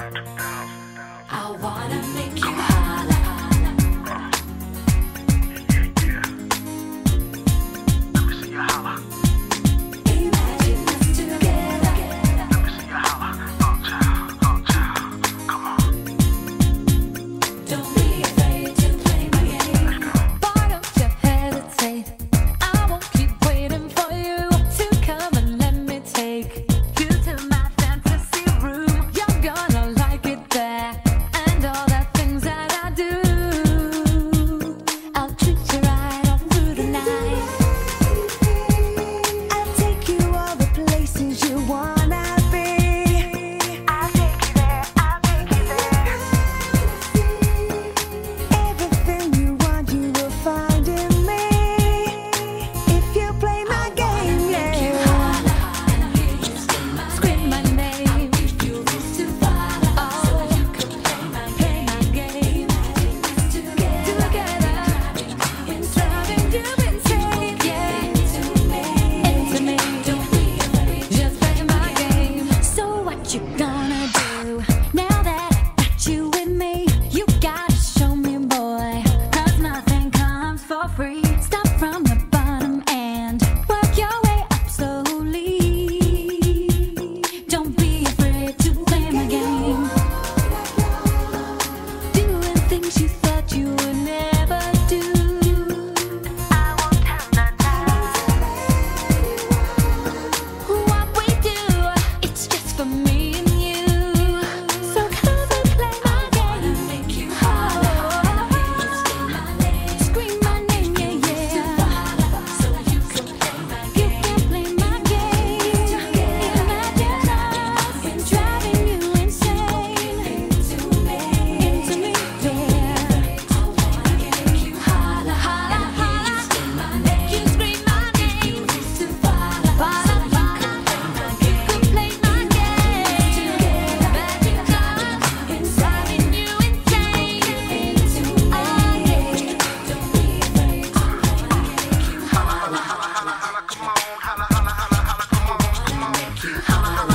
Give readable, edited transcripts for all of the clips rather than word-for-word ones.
I wanna make you holler. Let me see you holler. Imagine us together. Let me see you holler. Oh child, come on. Don't be afraid to play my game. Why don't you hesitate? I won't keep waiting for you to come and let me take you to my fantasy room. You're gonna like it there, and all the things that I do. I'll treat you right all through the night. I'll take you all the places you wanna be. I'll take you there, I'll take you there. Everything you want, you will find in me. If you play my game, Make you yeah. holler. And I hear you scream my Scream my name. name. If you wish to follow, so you can play my Play my game. game Imagine us together. together. It's driving you insane, yeah. Into me. Don't be afraid. Just play my game. So what you gonna do now that I got you with me? You gotta show me, boy, 'cause nothing comes for free. Start from the bottom and work your way up slowly. Don't be afraid to play my game. Doing things you thought you would never do. I won't tell no what we do, it's just for me and you. So come and play my game. Make you holler. And I hear you scream my name. Scream my name, yeah, yeah. So you can play my You game. can play my game. Imagine us driving you insane. Into me. Into me, yeah. I wanna make you holler. Holla, And I hear you holla. scream my Make you name. scream my name. Wish to follow, Follow, so you follow. can play my You game. can play my game. Imagine us driving you insane. Into me. Oh, yeah. Don't be afraid to play my game. Holla, come on. Holla, come on. Make you holler.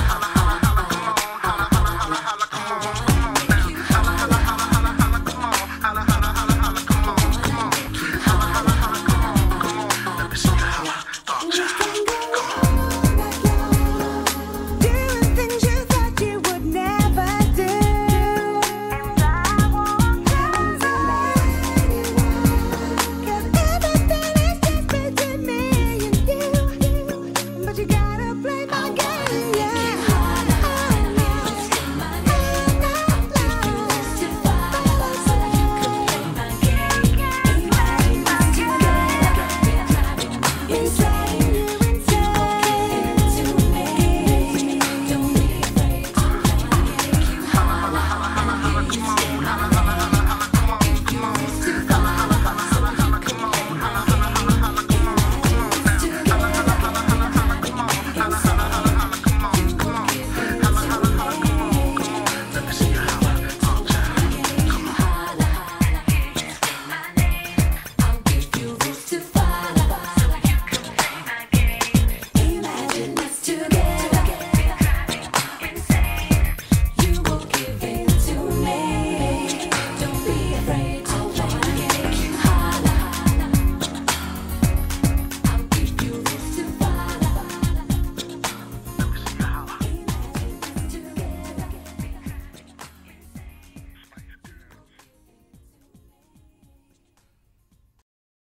Let me see you holler. Oh child, Doing things you thought you would never do. And I won't hesitate. 'Cause everything is just between me and you. But you gotta play my game, yeah. Inside